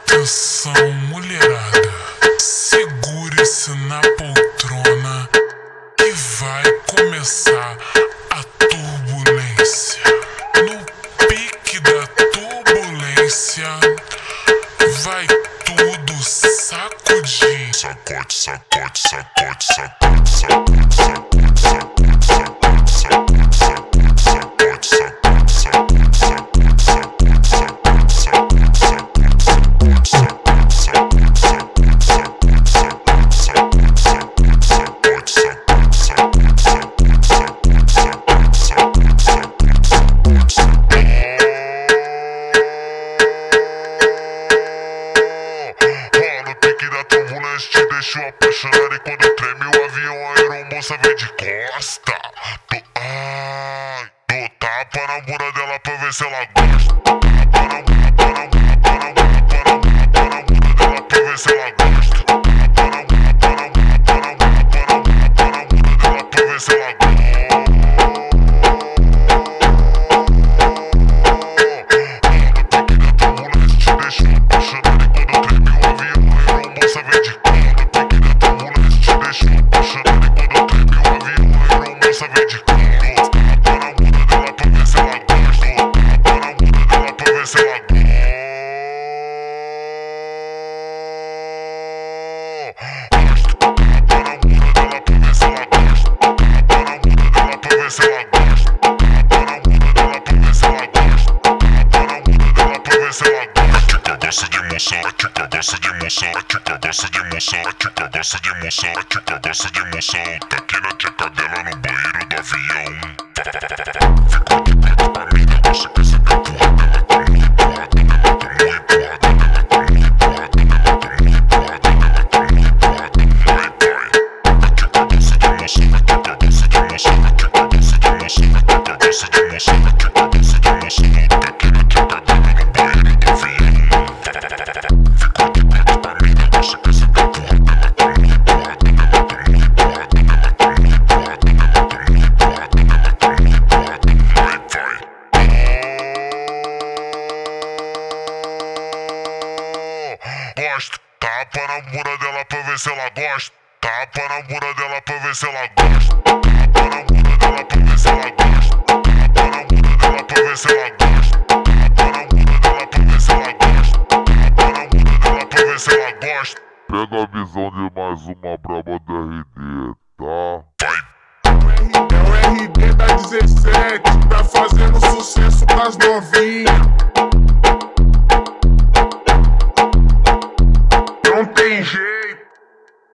Atenção, mulherada, segure-se na poltrona que vai começar a turbulência. No pique da turbulência vai tudo sacudir. Sacode, sacode, sacode, sacode, sacode, sacode, sacode, sacode, sacode, sacode, sacode, sacode, sacode, sacode, sacode, sacode, sacode, sacode. Te deixou apaixonado e quando treme o avião, a aeromoça vem de costa. Do tapa na bunda dela pra ver se ela gosta. Tapa na bunda dela pra ver se ela gosta. Tapa na bunda dela pra ver se ela gosta. Te deixou apaixonado e quando treme o avião, a aeromoça vem de costa. Gosta de emoção, tá aqui na tcheca dela no banheiro do avião. Ficou de quatro pra mim, você quer saber a porra dela? Tá muito empurrada, dela tá muito empurrada, dela tá muito empurrada, dela tá muito empurrada, dela tá muito empurrada. Vai, vai. A tcheca gosta de emoção, a tcheca gosta de emoção, a tcheca gosta de emoção, a tcheca gosta de emoção, a tcheca gosta de emoção. Tá aqui na tcheca dela no banheiro do avião. Ficou de quatro pra mim, você quer saber a porra dela? Tá muito empurrada, dela tá muito empurrada, dela tá muito empurrada, dela tá muito empurrada, dela tá muito empurrada. Vai, vai. Gosta, tapa na bunda dela pra ver se ela gosta. Tapa na bunda dela pra ver se ela gosta. Tapa na bunda dela pra ver se ela gosta. Tapa na bunda dela pra ver se ela gosta. Tapa na bunda dela pra ver se ela gosta. Tapa na bunda dela pra ver se ela gosta. Pega a visão de mais uma braba do RD, tá? Vai. É o RD da 17, tá fazendo sucesso pras novinhas. Não tem jeito.